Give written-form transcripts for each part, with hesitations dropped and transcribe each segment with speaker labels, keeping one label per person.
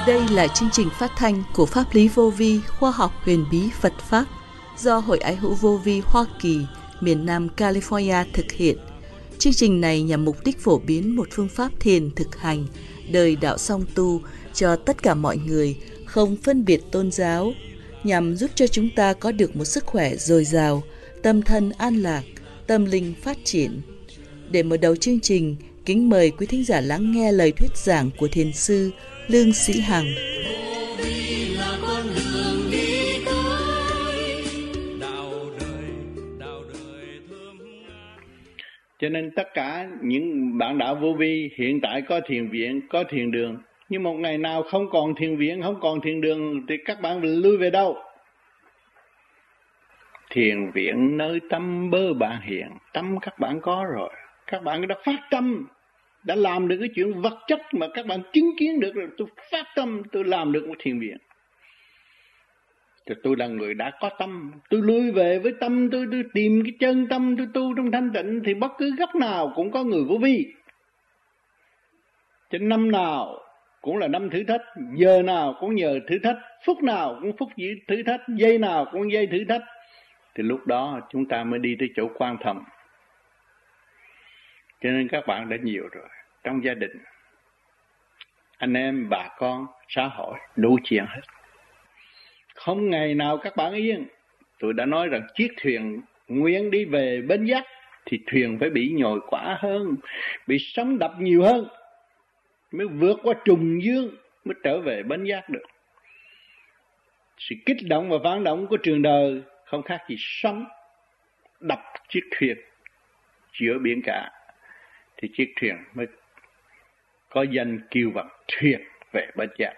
Speaker 1: Đây là chương trình phát thanh của Pháp lý Vô Vi Khoa học huyền bí Phật Pháp do Hội Ái hữu Vô Vi Hoa Kỳ, miền Nam California thực hiện. Chương trình này nhằm mục đích phổ biến một phương pháp thiền thực hành, đời đạo song tu cho tất cả mọi người, không phân biệt tôn giáo, nhằm giúp cho chúng ta có được một sức khỏe dồi dào, tâm thân an lạc, tâm linh phát triển. Để mở đầu chương trình, kính mời quý thính giả lắng nghe lời thuyết giảng của Thiền sư Lương Sĩ Hằng.
Speaker 2: Cho nên tất cả những bạn đạo vô vi hiện tại có thiền viện, có thiền đường. Nhưng một ngày nào không còn thiền viện, không còn thiền đường thì các bạn lui về đâu? Thiền viện nơi tâm bơ bạn hiện, tâm các bạn có rồi. Các bạn đã phát tâm, đã làm được cái chuyện vật chất mà các bạn chứng kiến được rồi. Tôi phát tâm, tôi làm được một thiền viện. Thì tôi là người đã có tâm, tôi lui về với tâm, tôi tìm cái chân tâm, tôi tu trong thanh tịnh. Thì bất cứ góc nào cũng có người vô vi. Cho năm nào cũng là năm thử thách, giờ nào cũng nhờ thử thách, phút nào cũng phút thử thách, giây nào cũng giây thử thách. Thì lúc đó chúng ta mới đi tới chỗ quan thầm. Cho nên các bạn đã nhiều rồi, trong gia đình, anh em, bà con, xã hội, đủ chuyện hết. Không ngày nào các bạn yên. Tôi đã nói rằng chiếc thuyền nguyện đi về bến giác thì thuyền phải bị nhồi quả hơn, bị sóng đập nhiều hơn, mới vượt qua trùng dương, mới trở về bến giác được. Sự kích động và phản động của trường đời không khác gì sóng đập chiếc thuyền giữa biển cả, thì chiếc thuyền mới có danh kêu bằng thuyền về bến giác.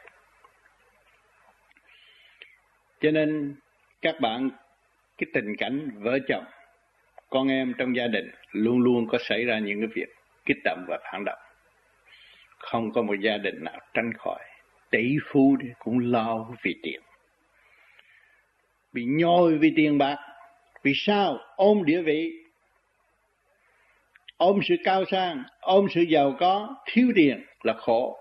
Speaker 2: Cho nên các bạn, cái tình cảnh vợ chồng, con em trong gia đình luôn luôn có xảy ra những cái việc kích động và phản động. Không có một gia đình nào tránh khỏi. Tỷ phú cũng lo vì tiền, bị nhồi vì tiền bạc. Vì sao? Ôm địa vị, ôm sự cao sang, ôm sự giàu có, thiếu tiền là khổ.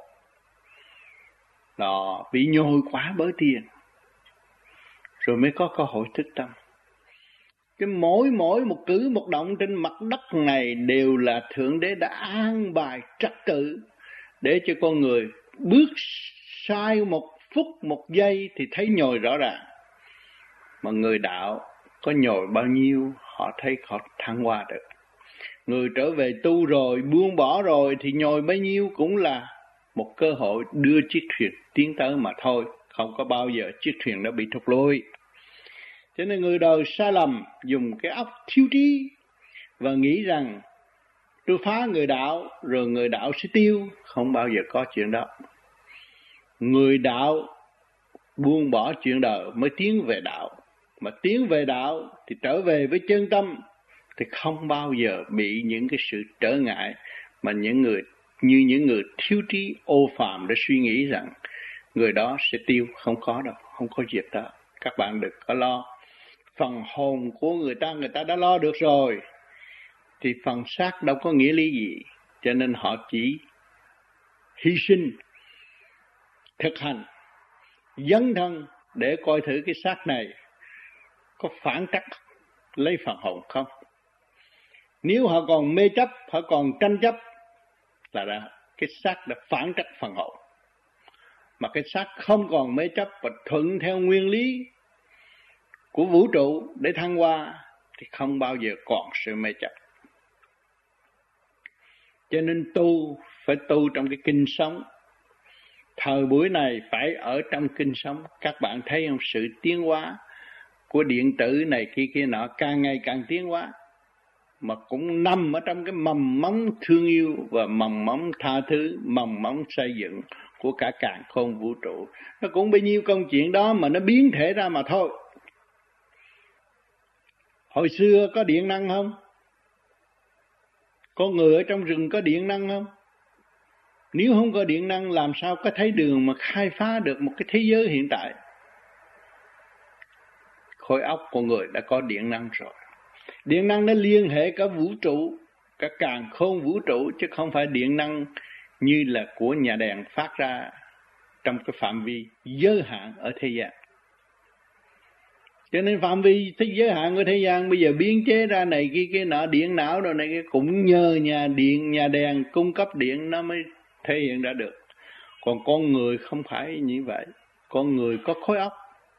Speaker 2: Đó, bị nhồi quá bởi tiền, rồi mới có cơ hội thức tâm. Cái mỗi một cử một động trên mặt đất này đều là Thượng Đế đã an bài trật tự để cho con người bước sai một phút một giây thì thấy nhồi rõ ràng. Mà người đạo có nhồi bao nhiêu họ thấy họ thăng hoa được. Người trở về tu rồi, buông bỏ rồi thì nhồi bấy nhiêu cũng là một cơ hội đưa chiếc thuyền tiến tới mà thôi. Không có bao giờ chiếc thuyền đã bị thụt lùi. Cho nên người đời sai lầm, dùng cái óc thiếu trí và nghĩ rằng tôi phá người đạo rồi người đạo sẽ tiêu. Không bao giờ có chuyện đó. Người đạo buông bỏ chuyện đời mới tiến về đạo. Mà tiến về đạo thì trở về với chân tâm thì không bao giờ bị những cái sự trở ngại mà những người thiếu trí ô phàm để suy nghĩ rằng người đó sẽ tiêu. Không có đâu, không có việc đó. Các bạn đừng có lo. Phần hồn của người ta đã lo được rồi, thì phần xác đâu có nghĩa lý gì. Cho nên họ chỉ hy sinh, thực hành, dấn thân để coi thử cái xác này có phản trắc lấy phần hồn không. Nếu họ còn mê chấp, họ còn tranh chấp là cái xác đã phản trắc phần hồn. Mà cái xác không còn mê chấp và thuận theo nguyên lý của vũ trụ để thăng hoa thì không bao giờ còn sự mê chấp. Cho nên tu phải tu trong cái kinh sống. Thời buổi này phải ở trong kinh sống. Các bạn thấy không, sự tiến hóa của điện tử này kia nọ càng ngày càng tiến hóa, mà cũng nằm ở trong cái mầm móng thương yêu và mầm móng tha thứ, mầm móng xây dựng của cả càn khôn vũ trụ. Nó cũng bấy nhiêu công chuyện đó mà nó biến thể ra mà thôi. Hồi xưa có điện năng không? Con người ở trong rừng có điện năng không? Nếu không có điện năng làm sao có thấy đường mà khai phá được một cái thế giới hiện tại? Khối óc của người đã có điện năng rồi. Điện năng nó liên hệ cả vũ trụ, cả càn khôn vũ trụ, chứ không phải điện năng như là của nhà đèn phát ra. trong cái phạm vi giới hạn ở thế gian. Cho nên phạm vi giới hạn của thế gian bây giờ biến chế ra này kia nọ, điện não rồi này kia, cũng nhờ nhà điện, nhà đèn cung cấp điện nó mới thể hiện ra được. Còn con người không phải như vậy. Con người có khối óc,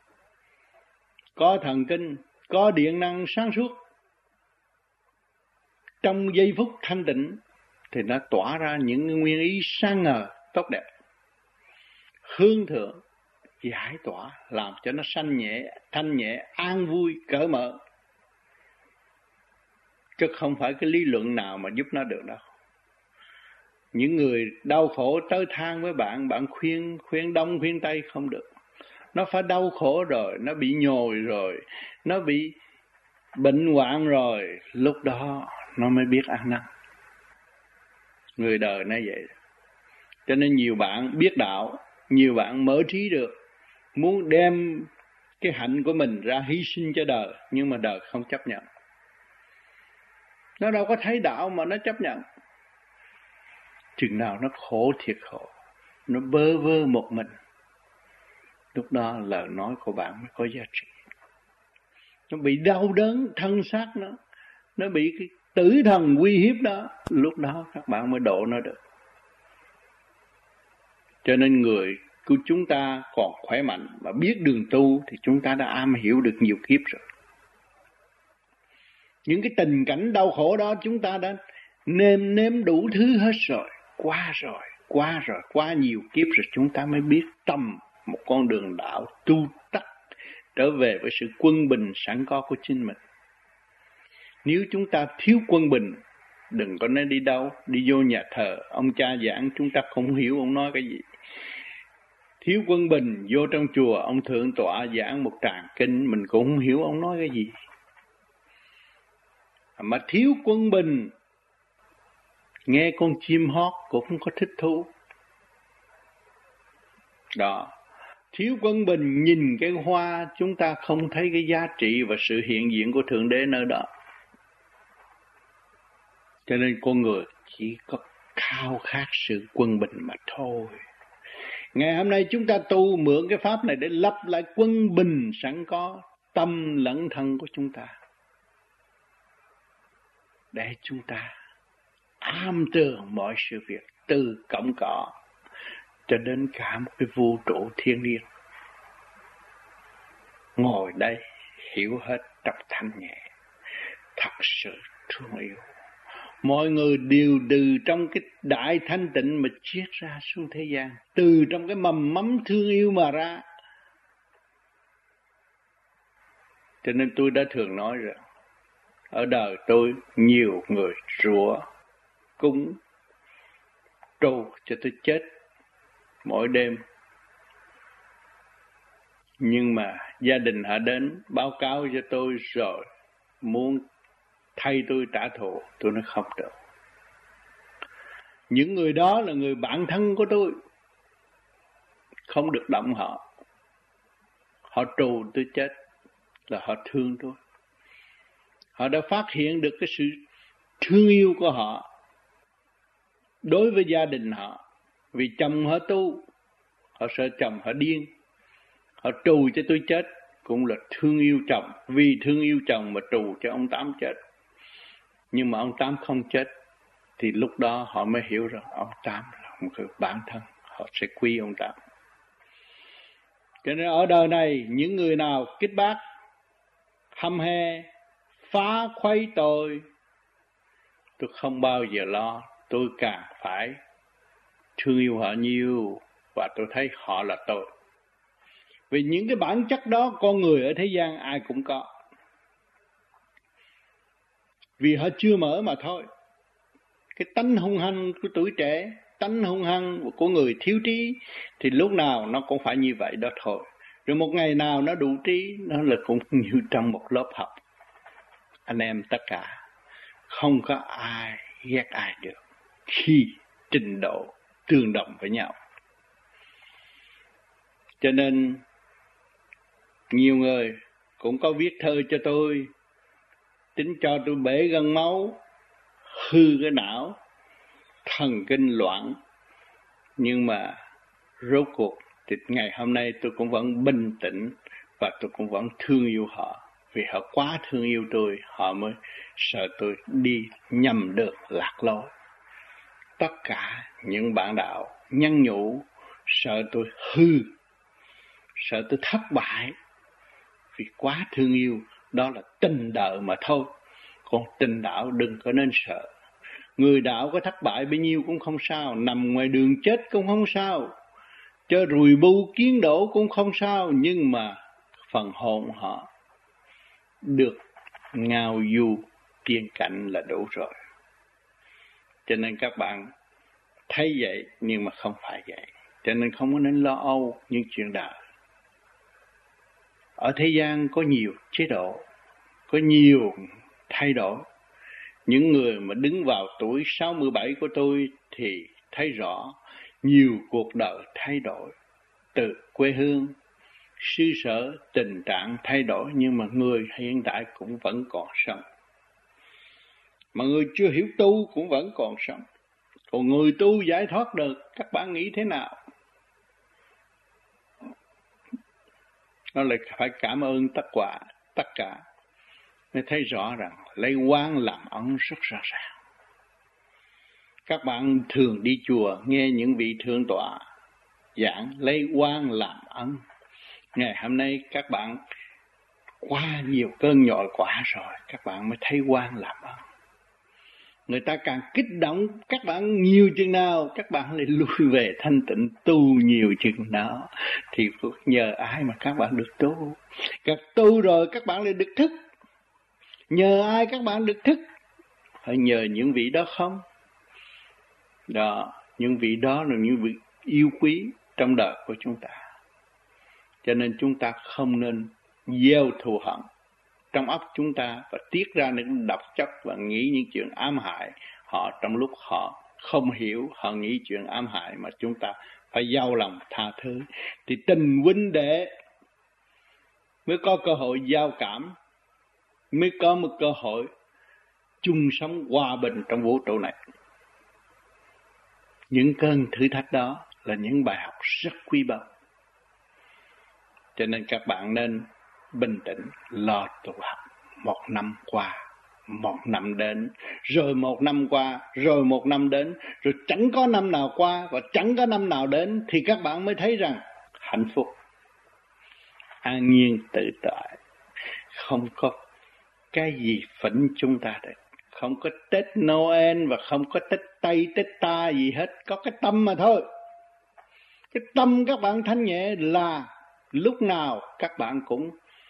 Speaker 2: có thần kinh, có điện năng sáng suốt. Trong giây phút thanh tịnh thì nó tỏa ra những nguyên ý sáng ngời, tốt đẹp, hướng thượng, giải tỏa, làm cho nó thanh nhẹ, an vui, cởi mở. Chứ không phải cái lý luận nào mà giúp nó được đâu. Những người đau khổ tới than với bạn, bạn khuyên đông khuyên tây không được. Nó phải đau khổ rồi, nó bị nhồi rồi, nó bị bệnh hoạn rồi, lúc đó nó mới biết ăn năn. Người đời nó vậy. Cho nên nhiều bạn biết đạo, nhiều bạn mở trí được, muốn đem cái hạnh của mình ra hy sinh cho đời, nhưng mà đời không chấp nhận. Nó đâu có thấy đạo mà nó chấp nhận. Chừng nào nó khổ thiệt khổ, nó bơ vơ một mình, lúc đó lời nói của bạn mới có giá trị. Nó bị đau đớn thân xác nó bị cái tử thần uy hiếp đó, lúc đó các bạn mới độ nó được. Cho nên người của chúng ta còn khỏe mạnh mà biết đường tu thì chúng ta đã am hiểu được nhiều kiếp rồi. Những cái tình cảnh đau khổ đó chúng ta đã nếm đủ thứ hết rồi, qua nhiều kiếp rồi chúng ta mới biết tâm một con đường đạo tu tắc trở về với sự quân bình sẵn có của chính mình. Nếu chúng ta thiếu quân bình, đừng có nên đi đâu, đi vô nhà thờ, ông cha giảng chúng ta không hiểu ông nói cái gì. Thiếu quân bình, vô trong chùa, ông thượng tọa giảng một tràng kinh, mình cũng không hiểu ông nói cái gì. Mà thiếu quân bình, nghe con chim hót cũng không có thích thú. Đó, thiếu quân bình, nhìn cái hoa chúng ta không thấy cái giá trị và sự hiện diện của Thượng Đế nơi đó. Cho nên con người chỉ có khao khát sự quân bình mà thôi. Ngày hôm nay chúng ta tu mượn cái pháp này để lập lại quân bình sẵn có tâm lẫn thân của chúng ta, để chúng ta am tường mọi sự việc, từ cổng cỏ cho đến cả một cái vũ trụ thiên liêng. Ngồi đây hiểu hết trong thanh nhẹ, thật sự thương yêu. Mọi người đều từ trong cái đại thanh tịnh mà chiết ra xuống thế gian, từ trong cái mầm mắm thương yêu mà ra. Cho nên tôi đã thường nói rằng ở đời tôi nhiều người rủa cúng trù cho tôi chết mỗi đêm, nhưng mà gia đình họ đến báo cáo cho tôi rồi muốn thay tôi trả thù, tôi nói không được. Những người đó là người bạn thân của tôi, không được động họ. Họ trù tôi chết là họ thương tôi. Họ đã phát hiện được cái sự thương yêu của họ đối với gia đình họ. Vì chồng họ tu, họ sợ chồng họ điên, họ trù cho tôi chết cũng là thương yêu chồng. Vì thương yêu chồng mà trù cho ông Tám chết. Nhưng mà ông Tám không chết thì lúc đó họ mới hiểu rằng ông Tám là một người bản thân, họ sẽ quý ông Tám. Cho nên ở đời này những người nào kích bác, hăm he, phá khuấy tôi không bao giờ lo. Tôi càng phải thương yêu họ nhiều và tôi thấy họ là tôi. Vì những cái bản chất đó con người ở thế gian ai cũng có, vì họ chưa mở mà thôi. Cái tánh hung hăng của tuổi trẻ, tánh hung hăng của người thiếu trí thì lúc nào nó cũng phải như vậy đó thôi. Rồi một ngày nào nó đủ trí, nó là cũng như trong một lớp học. Anh em tất cả không có ai ghét ai được khi trình độ tương đồng với nhau. Cho nên nhiều người cũng có viết thơ cho tôi, tính cho tôi bể gân máu, hư cái não, thần kinh loạn. Nhưng mà rốt cuộc Thì ngày hôm nay tôi cũng vẫn bình tĩnh và tôi cũng vẫn thương yêu họ. Vì họ quá thương yêu tôi, họ mới sợ tôi đi nhầm đường lạc lối. Tất cả những bạn đạo nhắn nhủ sợ tôi hư, sợ tôi thất bại, vì quá thương yêu, đó là tình đời mà thôi. Còn tình đạo đừng có nên sợ. Người đạo có thất bại bấy nhiêu cũng không sao, nằm ngoài đường chết cũng không sao, chơi rùi bu kiến đổ cũng không sao, nhưng mà phần hồn họ được ngao du tiên cảnh là đủ rồi. Cho nên các bạn thấy vậy nhưng mà không phải vậy. Cho nên không có nên lo âu những chuyện đời. Ở thế gian có nhiều chế độ, có nhiều thay đổi. Những người mà đứng vào tuổi 67 của tôi thì thấy rõ nhiều cuộc đời thay đổi. Từ quê hương, xứ sở, tình trạng thay đổi, nhưng mà người hiện tại cũng vẫn còn sống. Mà người chưa hiểu tu cũng vẫn còn sống. Còn người tu giải thoát được, các bạn nghĩ thế nào? Nó lại phải cảm ơn tất cả. Mới thấy rõ rằng lấy quan làm ân rất rõ ràng. Các bạn thường đi chùa nghe những vị thượng tọa giảng lấy quan làm ân. Ngày hôm nay các bạn qua nhiều cơn nhồi quả rồi, các bạn mới thấy quan làm ân. Người ta càng kích động các bạn nhiều chừng nào, các bạn lại lui về thanh tịnh tu nhiều chừng nào. Thì nhờ ai mà các bạn được tu? Các tu rồi các bạn lại được thức. Nhờ ai các bạn được thức? Phải nhờ những vị đó không? Đó, những vị đó là những vị yêu quý trong đời của chúng ta. Cho nên chúng ta không nên gieo thù hận trong óc chúng ta và tiết ra những độc chất và nghĩ những chuyện ám hại họ. Trong lúc họ không hiểu, họ nghĩ chuyện ám hại, mà chúng ta phải gieo lòng tha thứ. Thì tình huynh đệ mới có cơ hội giao cảm, mới có một cơ hội chung sống hòa bình trong vũ trụ này. Những cơn thử thách đó là những bài học rất quý báu. Cho nên các bạn nên bình tĩnh lo tu học. 1 năm qua, 1 năm đến, rồi 1 năm qua, rồi 1 năm đến, rồi chẳng có năm nào qua và chẳng có năm nào đến, thì các bạn mới thấy rằng hạnh phúc, an nhiên tự tại, không có cái gì phỉnh chúng ta được. Không có Tết Noel và không có Tết Tây, Tết Ta gì hết. Có cái tâm mà thôi. Cái tâm các bạn thanh nhẹ là lúc nào các bạn cũng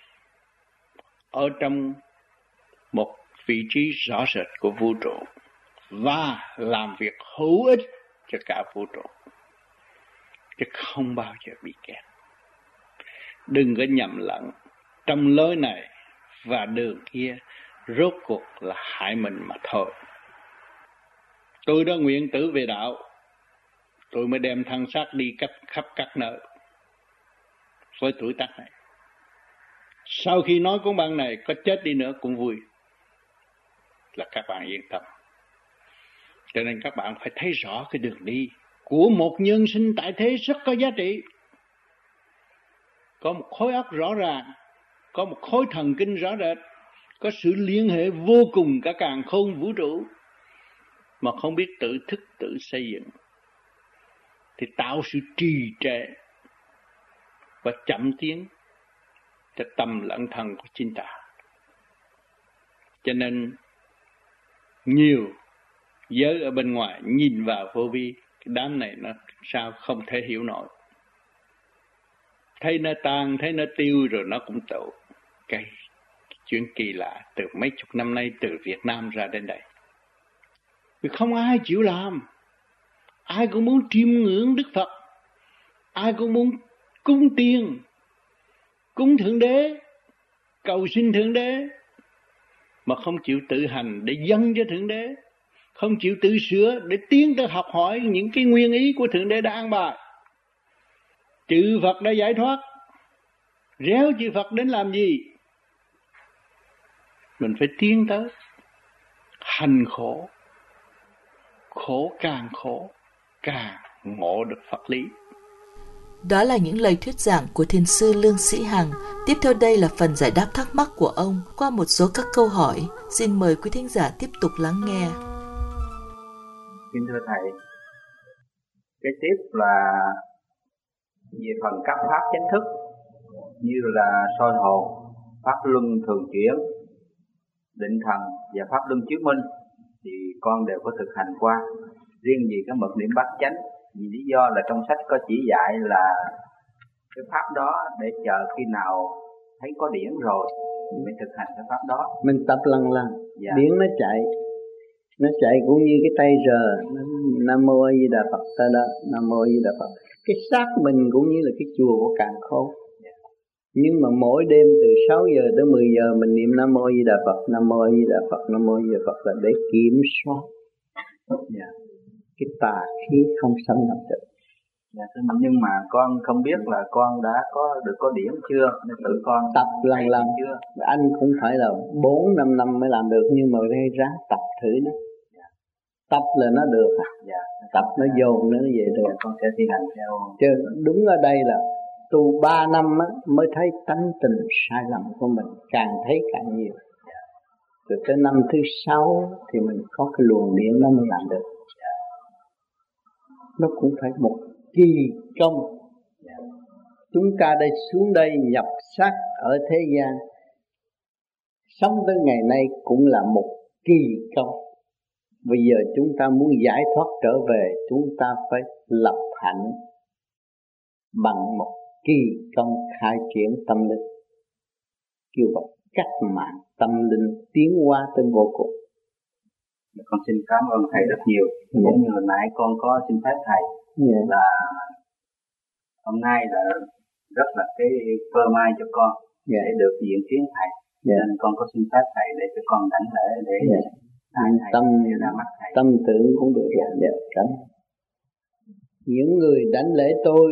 Speaker 2: ở trong một vị trí rõ rệt của vũ trụ và làm việc hữu ích cho cả vũ trụ, chứ không bao giờ bị kẹt. Đừng có nhầm lẫn trong lối này và đường kia, rốt cuộc là hại mình mà thôi. Tôi đã nguyện tử về đạo, tôi mới đem thân xác đi khắp các nơi với tuổi tác này. Sau khi nói cuốn băng này, có chết đi nữa cũng vui, là các bạn yên tâm. Cho nên các bạn phải thấy rõ cái đường đi của một nhân sinh tại thế rất có giá trị. Có một khối óc rõ ràng, có một khối thần kinh rõ rệt, có sự liên hệ vô cùng cả càn khôn vũ trụ, mà không biết tự thức tự xây dựng, thì tạo sự trì trệ và chậm tiến cho tâm lẫn thân của chính ta. Cho nên nhiều giới ở bên ngoài nhìn vào vô vi, cái đám này nó sao không thể hiểu nổi. Thấy nó tan, thấy nó tiêu rồi nó cũng tụ. Cái chuyện kỳ lạ từ mấy chục năm nay từ Việt Nam ra đến đây. Vì không ai chịu làm. Ai cũng muốn chiêm ngưỡng Đức Phật, ai cũng muốn cúng tiên, cúng Thượng Đế, cầu xin Thượng Đế, mà không chịu tự hành để dâng cho Thượng Đế, không chịu tự sửa để tiến tới học hỏi những cái nguyên ý của Thượng Đế đã an bài. Chư Phật đã giải thoát, réo chư Phật đến làm gì? Mình phải tiến tới hành khổ, khổ càng ngộ được Phật lý.
Speaker 1: Đó là những lời thuyết giảng của Thiền sư Lương Sĩ Hằng. Tiếp theo đây là phần giải đáp thắc mắc của ông qua một số các câu hỏi. Xin mời quý thính giả tiếp tục lắng nghe.
Speaker 3: Kính thưa Thầy, kế tiếp là về phần các pháp chánh thức như là soi hồn, pháp luân thường chuyển, định thần và pháp luân chiếu minh thì con đều có thực hành qua. Riêng vì cái mật niệm bát chánh, vì lý do là trong sách có chỉ dạy là cái pháp đó để chờ khi nào thấy có điển rồi thì mới thực hành cái pháp đó.
Speaker 2: Mình tập lần điển nó chạy cũng như cái tay rờ, Nam Mô A Di Đà Phật ta đó, Nam Mô A Di Đà Phật. Cái xác mình cũng như là cái chùa của càn khôn. Nhưng mà mỗi đêm từ 6 giờ tới 10 giờ mình niệm Nam Mô A Di Đà Phật, Nam Mô A Di Đà Phật, Nam Mô A Di Đà Phật là để kiểm soát cái tà khí không xâm nhập được.
Speaker 3: Nhưng mà con không biết là con đã có điển chưa, nên tự con
Speaker 2: tập lần chưa. Anh cũng phải là 4-5 năm mới làm được, nhưng mà đây ráng tập thử nó. Tập là nó được. Tập nó dồn nó về được.
Speaker 3: Con sẽ thi hành theo.
Speaker 2: Chứ đúng ở đây là tu 3 năm mới thấy tánh tình sai lầm của mình, càng thấy càng nhiều. Rồi tới năm thứ 6 thì mình có cái luồng điển nó mới làm được. Nó cũng phải một kỳ công. Chúng ta đây xuống đây nhập xác ở thế gian, sống tới ngày nay cũng là một kỳ công. Bây giờ chúng ta muốn giải thoát trở về, chúng ta phải lập hạnh bằng một kỳ công khai triển tâm linh, kêu gọi cách mạng tâm linh tiến hóa tới vô cùng.
Speaker 3: Con xin cảm ơn Thầy rất nhiều. Cũng như hồi nãy con có xin phép Thầy là hôm nay là rất là cái cơ may cho con để được diện kiến Thầy. Nên con có xin phép Thầy để cho con đảnh lễ để
Speaker 2: tâm tưởng cũng được. Cảm những người đảnh lễ tôi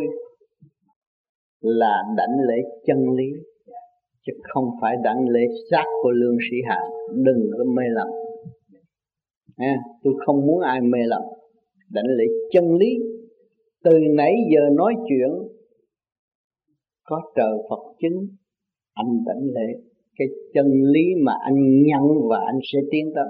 Speaker 2: là đảnh lễ chân lý, chứ không phải đảnh lễ xác của Lương Sĩ Hằng. Đừng có mê lầm. Tôi không muốn ai mê lầm. Đảnh lễ chân lý. Từ nãy giờ nói chuyện có trời Phật chứng, anh đảnh lễ cái chân lý mà anh nhận và anh sẽ tiến tới.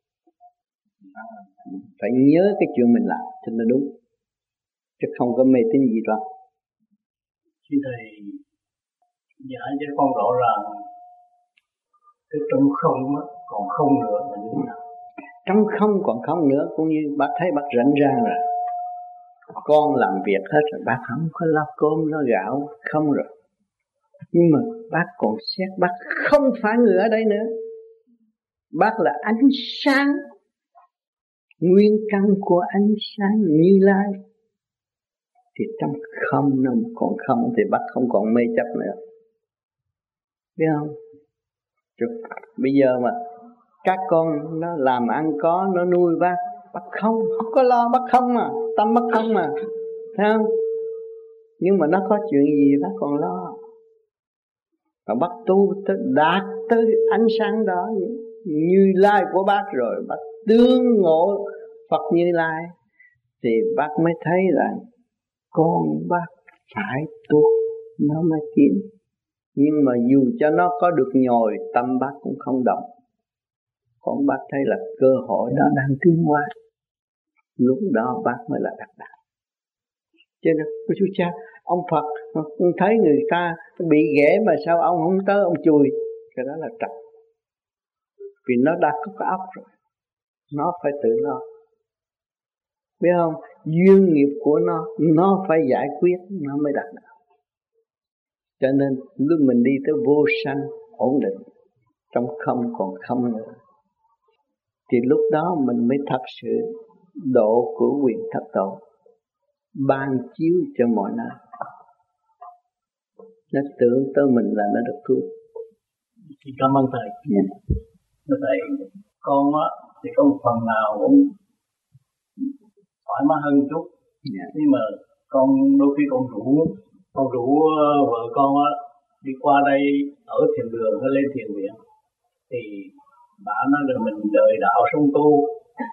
Speaker 2: Phải nhớ cái chuyện mình làm thì nó đúng, chứ không có mê tín gì đâu.
Speaker 4: Xin Thầy giải cho con rõ ràng cái trong không còn không nữa là như thế nào?
Speaker 2: Trong không còn không nữa, cũng như bác thấy bác rảnh rang rồi. Con làm việc hết rồi, bác không có lo cơm lo gạo, không rồi. Nhưng mà bác còn xét bác không phải người ở đây nữa. Bác là ánh sáng, nguyên căn của ánh sáng Như Lai. Thì trong không nó còn không thì bác không còn mê chấp nữa. Biết không? Bây giờ mà các con nó làm ăn có, nó nuôi bác không có lo, bác không mà, tâm bác không mà, thấy không? Nhưng mà nó có chuyện gì bác còn lo. Và bác tu đạt tới ánh sáng đó Như Lai của bác rồi, bác tương ngộ Phật Như Lai, thì bác mới thấy rằng con bác phải tu nó mới tiến. Nhưng mà dù cho nó có được nhồi, tâm bác cũng không động. Còn bác thấy là cơ hội đó đang tiến hóa, lúc đó bác mới là đắc đạo. Cho nên chú cha, ông Phật thấy người ta bị ghẻ mà sao ông không tới ông chùi, cái đó là trật. Vì nó đã có cái óc rồi, nó phải tự lo. Biết không? Duyên nghiệp của nó phải giải quyết, nó mới đạt đạo. Cho nên lúc mình đi tới vô sanh ổn định, trong không còn không nữa, thì lúc đó mình mới thật sự độ của quyền thất tổ, ban chiếu cho mọi nơi. Nó tưởng tới mình là nó được cứu.
Speaker 4: Thì cảm ơn Thầy. Thầy, con á thì có một phần nào cũng thoải mái hơn chút. Nhưng mà con đôi khi con rủ vợ con á đi qua đây ở thiền đường hay lên thiền viện, thì bà nói là mình đời đạo sống tu,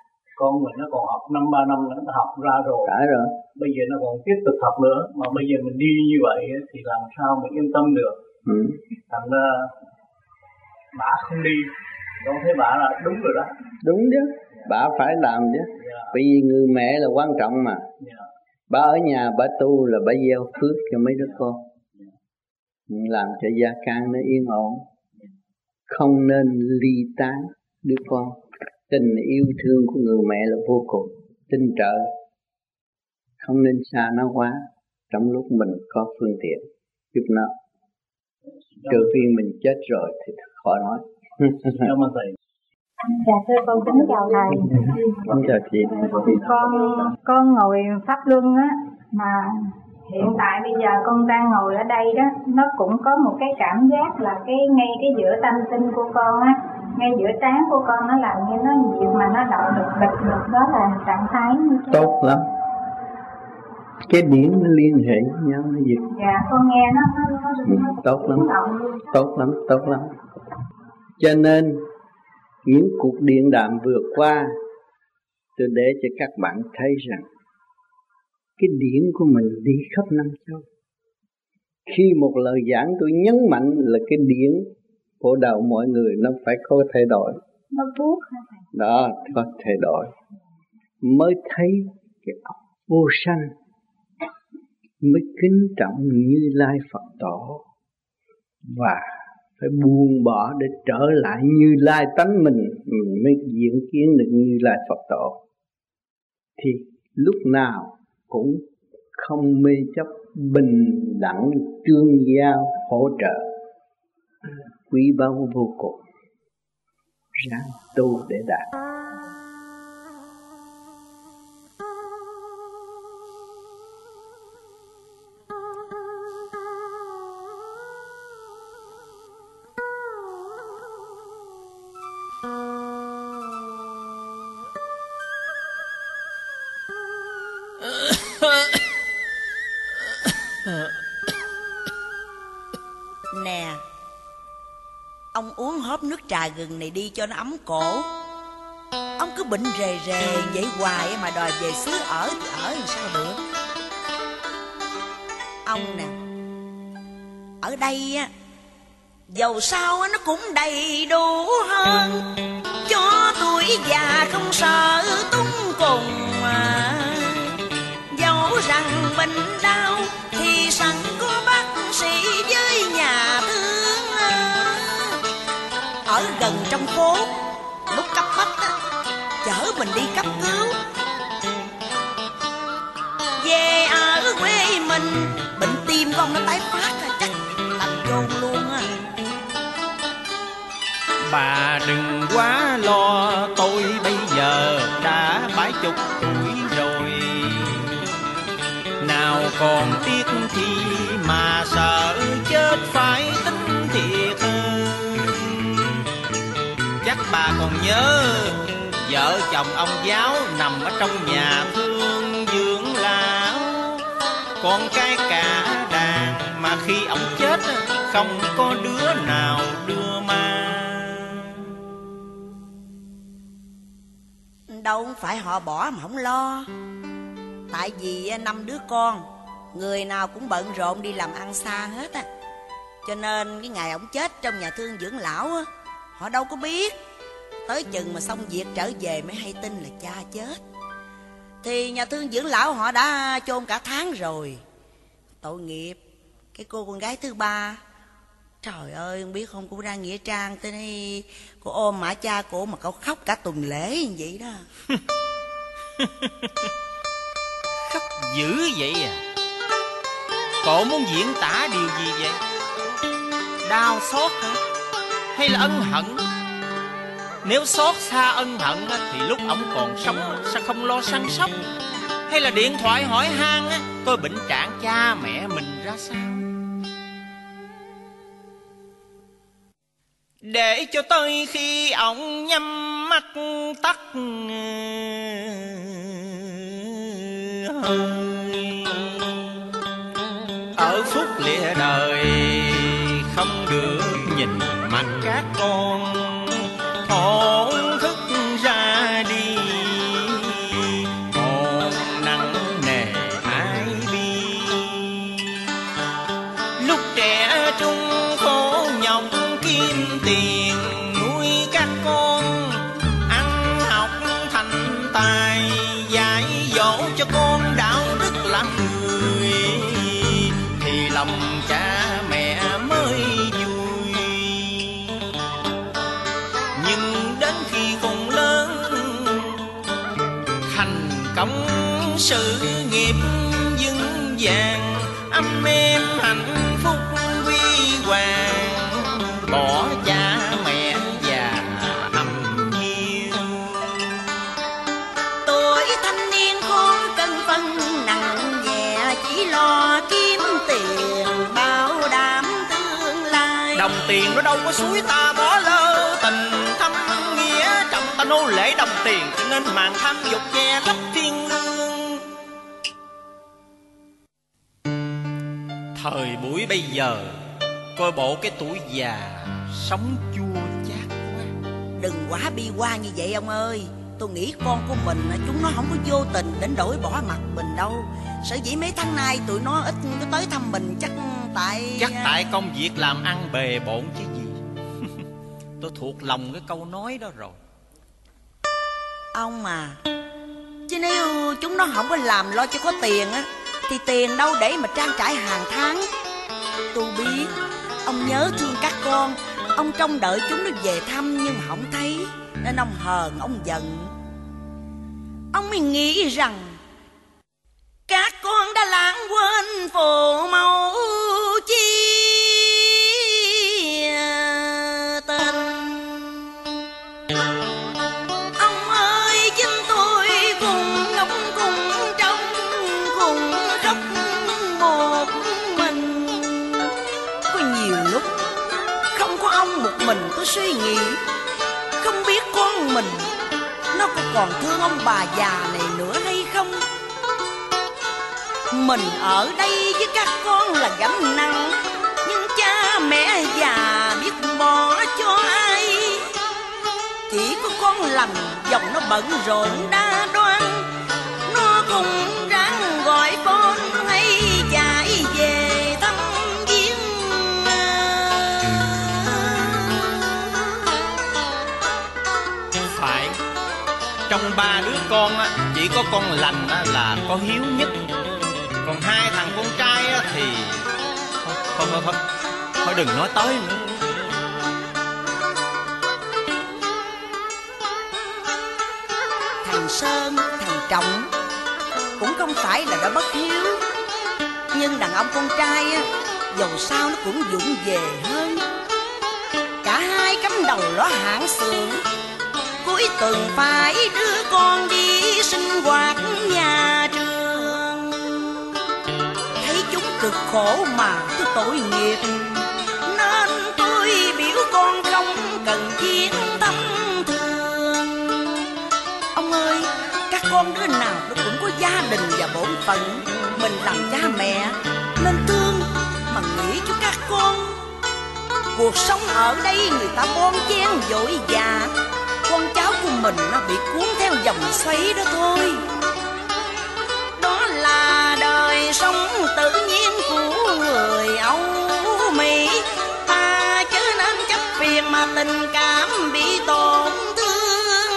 Speaker 4: con mình nó còn học 5-3 năm nó học ra rồi.
Speaker 3: Đã rồi.
Speaker 4: Bây giờ nó còn tiếp tục học nữa, mà bây giờ mình đi như vậy thì làm sao mình yên tâm được. Thành ra bà không đi, con thấy bà là đúng rồi đó.
Speaker 3: Đúng chứ, bà phải làm chứ. Bởi vì người mẹ là quan trọng mà. Bà ở nhà bà tu là bà gieo phước cho mấy đứa con, làm cho gia can nó yên ổn, không nên ly tán đứa con. Tình yêu thương của người mẹ là vô cùng, tinh trợ, không nên xa nó quá. Trong lúc mình có phương tiện giúp nó, trừ khi mình chết rồi thì khỏi nói.
Speaker 4: Cảm ơn thầy.
Speaker 5: Dạ thưa con kính chào thầy.
Speaker 3: Con chào chị.
Speaker 5: Con ngồi pháp luân á, mà hiện tại bây giờ con đang ngồi ở đây đó, nó cũng có một cái cảm giác là ngay cái giữa tâm sinh của con á, ngay giữa trán của con nó làm như nó nhịp mà nó động đực, đó là trạng thái như thế.
Speaker 3: Tốt lắm. Cái điển nó liên hệ với nhau nó gì?
Speaker 5: Dạ con nghe nó
Speaker 3: tốt lắm, tốt lắm. Cho nên những cuộc điện đàm vừa qua, tôi để cho các bạn thấy rằng cái điển của mình đi khắp năm châu. Khi một lời giảng tôi nhấn mạnh là cái điển của đầu mọi người nó phải có thay đổi.
Speaker 5: Nó buốt hả thầy?
Speaker 3: Đó, có thay đổi mới thấy cái vô sanh, mới kính trọng Như Lai Phật Tổ, và phải buông bỏ để trở lại Như Lai tánh mình mới diện kiến được Như Lai Phật Tổ. Thì lúc nào cũng không mê chấp, bình đẳng, tương giao, hỗ trợ, quý báu vô cùng, ráng tu để đạt.
Speaker 6: Nè, ông uống hớp nước trà gừng này đi cho nó ấm cổ. Ông cứ bệnh rề vậy hoài mà đòi về xứ ở thì ở làm sao được. Ông nè, ở đây á, dầu sao nó cũng đầy đủ hơn, cho tuổi già không sợ tung cùng mà. Dẫu rằng bệnh đau thì sẵn có bác sĩ với nhà thương, ở gần trong phố, lúc cấp bách chở mình đi cấp cứu. Về ở quê mình, bệnh tim con nó tái phát chắc làm chôn luôn á.
Speaker 7: Bà đừng quá lo, tôi bây giờ đã 70 tuổi rồi, nào còn tiếc chi mà sợ chết phải tính thiệt. Chắc bà còn nhớ vợ chồng ông giáo nằm ở trong nhà thương dưỡng lão, con cái cả đàn, mà khi ông chết không có đứa nào đưa ma.
Speaker 6: Đâu phải họ bỏ mà không lo. Tại vì 5 đứa con, người nào cũng bận rộn đi làm ăn xa hết á, cho nên cái ngày ông chết trong nhà thương dưỡng lão á, họ đâu có biết. Tới chừng mà xong việc trở về mới hay tin là cha chết. Thì nhà thương dưỡng lão họ đã chôn cả tháng rồi. Tội nghiệp cái cô con gái thứ ba. Trời ơi, không biết không, cô ra nghĩa trang tới đây, cô ôm mả cha cô mà cậu khóc cả tuần lễ như vậy đó.
Speaker 7: Khóc dữ vậy à? Cậu muốn diễn tả điều gì vậy? Đau xót hả? Hay là ân hận? Nếu xót xa ân hận thì lúc ổng còn sống sao không lo săn sóc? Hay là điện thoại hỏi han coi bệnh trạng cha mẹ mình ra sao? Để cho tới khi ổng nhắm mắt tắt hơi, ở phút lìa đời không được nhìn mặt các con, thổn thức ra đi. tài dạy dỗ cho con đạo đức làm người, thì lòng cha mẹ mới vui. Nhưng đến khi con lớn thành công sự nghiệp vững vàng, âm êm hạnh phúc huy hoàng, bỏ cha mẹ già âm hiu.
Speaker 6: Tuổi thanh niên không cần phân nặng nhẹ, chỉ lo kiếm tiền bảo đảm tương lai.
Speaker 7: Đồng tiền nó đâu có suối ta bỏ lỡ tình thâm nghĩa trọng, ta nô lệ đồng tiền cho nên màn tham dục che lấp thiên lương. Thời buổi bây giờ coi bộ cái tuổi già sống chua chát quá.
Speaker 6: Đừng quá bi quan như vậy ông ơi. Tôi nghĩ con của mình chúng nó không có vô tình đến đổi bỏ mặt mình đâu. Sở dĩ mấy tháng nay tụi nó ít có tới thăm mình chắc tại
Speaker 7: công việc làm ăn bề bộn chứ gì. Tôi thuộc lòng cái câu nói đó rồi.
Speaker 6: Ông à, chứ nếu chúng nó không có làm lo cho có tiền á, thì tiền đâu để mà trang trải hàng tháng. Tôi biết ông nhớ thương các con, ông trông đợi chúng nó về thăm nhưng không thấy, nên ông hờn, ông giận. Ông mới nghĩ rằng các con đã lãng quên phụ mẫu chi tình. Ông ơi, chính tôi cùng ngóng cùng trong cùng khóc một mình. Có nhiều lúc không có ông một mình tôi suy nghĩ, không biết con mình nó có còn thương ông bà già này nữa hay không. Mình ở đây với các con là gánh nặng, nhưng cha mẹ già biết bỏ cho ai. Chỉ có con lành dòng nó bận rộn đa đoan, nó cũng ráng gọi con hay chạy về thăm viếng.
Speaker 7: Phải, trong ba đứa con chỉ có con lành là có hiếu nhất. Còn hai thằng con trai thì thôi đừng nói tới nữa.
Speaker 6: Thằng Sơn, thằng Trọng cũng không phải là đã bất hiếu, nhưng đàn ông con trai dầu sao nó cũng vụng về hơn. Cả hai cắm đầu ló hãng xưởng, cuối tuần phải đưa con đi sinh hoạt nhà trường. Thấy chúng cực khổ mà tôi tội nghiệp, nên tôi biểu con không cần thiết thăm thường. Ông ơi, các con đứa nào nó cũng có gia đình và bổn phận. Mình làm cha mẹ nên thương mà nghĩ cho các con. Cuộc sống ở đây người ta bon chen vội vã, con cháu của mình nó bị cuốn theo dòng xoáy đó thôi. Đó là đời sống tự nhiên của người Âu Mỹ, ta chớ nên chấp phiền mà tình cảm bị tổn thương.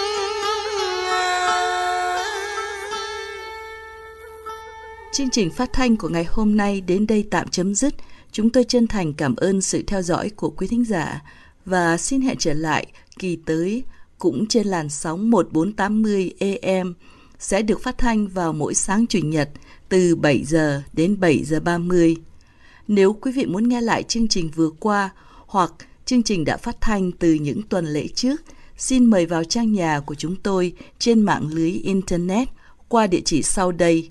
Speaker 1: Chương trình phát thanh của ngày hôm nay đến đây tạm chấm dứt. Chúng tôi chân thành cảm ơn sự theo dõi của quý thính giả và xin hẹn trở lại kỳ tới cũng trên làn sóng 1480 AM sẽ được phát thanh vào mỗi sáng Chủ nhật từ 7 giờ đến 7 giờ 30. Nếu quý vị muốn nghe lại chương trình vừa qua hoặc chương trình đã phát thanh từ những tuần lễ trước, xin mời vào trang nhà của chúng tôi trên mạng lưới Internet qua địa chỉ sau đây: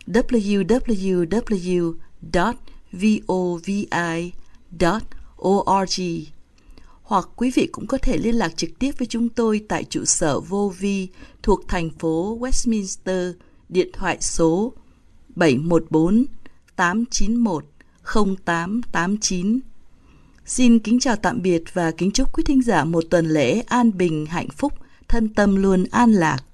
Speaker 1: www.vovi.org. Hoặc quý vị cũng có thể liên lạc trực tiếp với chúng tôi tại trụ sở Vô Vi thuộc thành phố Westminster, điện thoại số 714-891-0889. Xin kính chào tạm biệt và kính chúc quý thính giả một tuần lễ an bình, hạnh phúc, thân tâm luôn an lạc.